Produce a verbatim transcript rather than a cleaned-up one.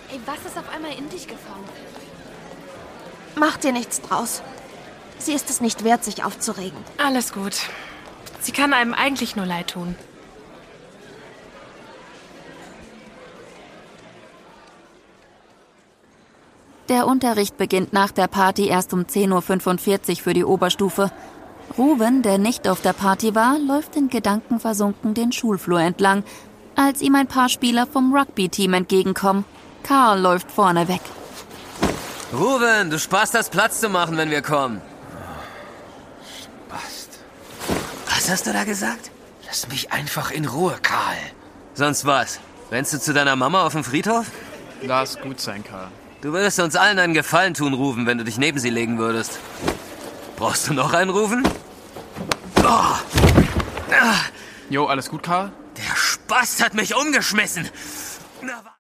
Ey, was ist auf einmal in dich gefahren? Mach dir nichts draus. Sie ist es nicht wert, sich aufzuregen. Alles gut. Sie kann einem eigentlich nur leid tun. Der Unterricht beginnt nach der Party erst um zehn Uhr fünfundvierzig für die Oberstufe. Ruben, der nicht auf der Party war, läuft in Gedanken versunken den Schulflur entlang, als ihm ein paar Spieler vom Rugby-Team entgegenkommen. Karl läuft vorne weg. Ruben, du sparst das Platz zu machen, wenn wir kommen. Spast. Was hast du da gesagt? Lass mich einfach in Ruhe, Karl. Sonst was? Rennst du zu deiner Mama auf dem Friedhof? Lass gut sein, Karl. Du würdest uns allen einen Gefallen tun, Ruben, wenn du dich neben sie legen würdest. Brauchst du noch einen, Rufen? Oh. Ah. Jo, alles gut, Karl? Der Spast hat mich umgeschmissen.